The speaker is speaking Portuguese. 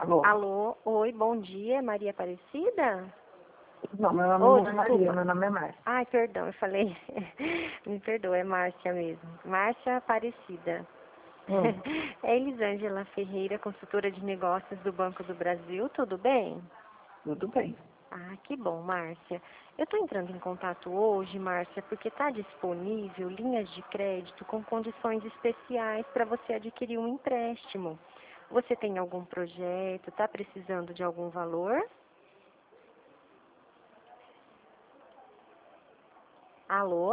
Alô? Alô, oi, bom dia, Maria Aparecida? Não, meu nome Ô, não é Maria, desculpa. meu nome é Márcia. Ai, perdão, eu falei, me perdoa, é Márcia mesmo. Márcia Aparecida. Hum, É Elisângela Ferreira, consultora de negócios do Banco do Brasil, tudo bem? tudo bem. Ah, que bom, Márcia. Eu estou entrando em contato hoje, Márcia, porque está disponível linhas de crédito com condições especiais para você adquirir um empréstimo. Você tem algum projeto, está precisando de algum valor? Alô?